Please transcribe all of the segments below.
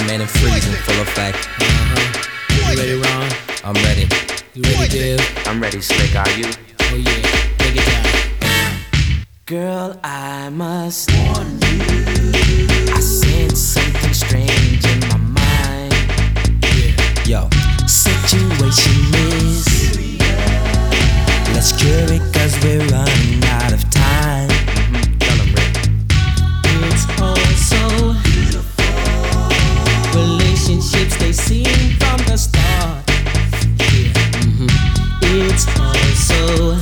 man, and freeze in full effect. You ready, Ron? I'm ready. You ready, Div? I'm ready, Slick, are you? Oh yeah, take it down. Girl, I must warn you, I sense something strange in my mind. Yo, Situation is let's cure it cause we're running out of time. Tell 'em, Rick. It's all so beautiful. Relationships they seem from the start. It's all so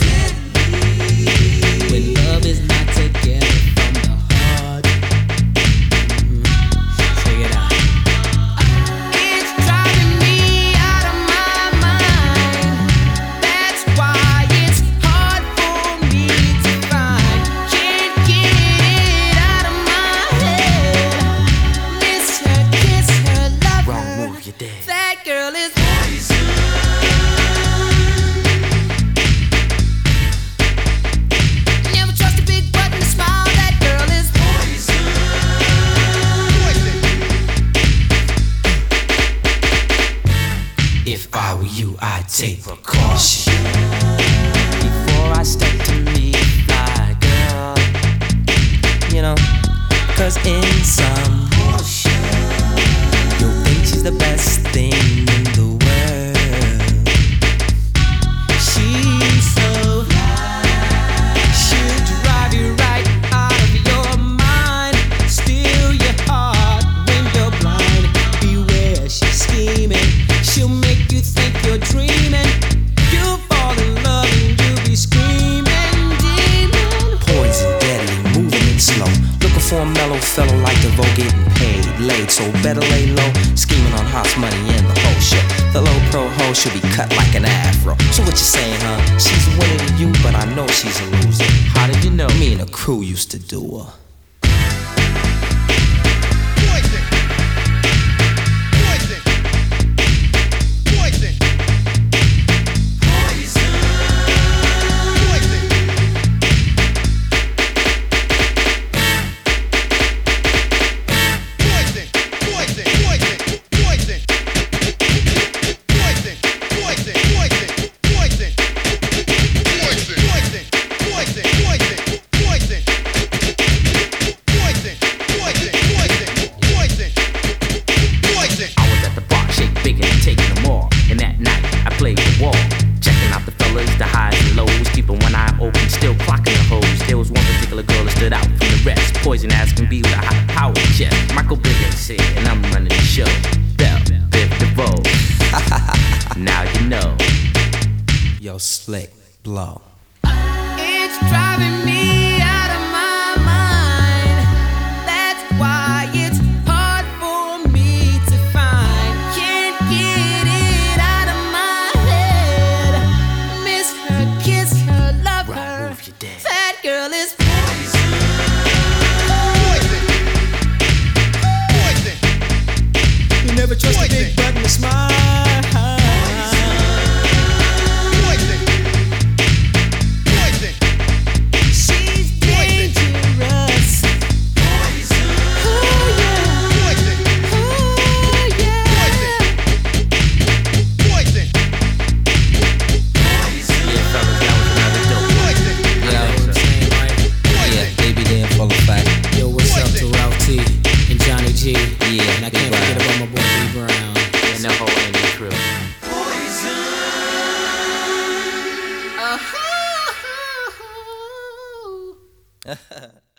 when love is not together from the heart. Check it out. It's driving me out of my mind. That's why it's hard for me to find. Can't get it out of my head. Miss her, kiss her, love Wrong her. move, you're dead. That girl is never trust a big butt and a smile. That girl is if I were you, I'd take precaution. Before I step to meet fly girl, You know, cause in some you'll think she's the best thing in the world. She's so she'll drive you right out of your mind, steal your heart when you're blind. Beware, she's scheming. She'll make you think you're dreaming. You'll fall in love and you'll be screaming, demon. Poison, deadly, moving it slow. Looking for a mellow fellow like DeVoe, getting paid, laid, so better lay low. Scheming on house money and the whole show. The low pro hoe should be cut like an afro. So what you saying, huh? She's winning to you, but I know she's a loser. how did you know? Me and the crew used to do her. I was at the bar, shake bigger and taking them all. And that night, I played the wall. Checking out the fellas, the highs and lows. Keeping one eye open, still clocking the hoes. There was one particular girl that stood out from the rest. Poison as can be with a high power chest. Michael Biggins here, and I'm running the show. Bell, Biv DeVoe. Now you know. Yo, Slick, blow. it's driving me out of my mind. That's why it's hard for me to find. Can't get it out of my head. Miss her, kiss her, love Wrong her. move, you're dead. That girl is You never trust a big butt and a smile. She's dangerous. oh yeah, oh yeah. Yeah, fellas, that was another dope one. Yeah, baby, they in full effect. Yo, what's up to Ralph T and Johnny G? Yeah, And I can't forget about my boy B Brown. And the whole Andy crew. Uh-huh.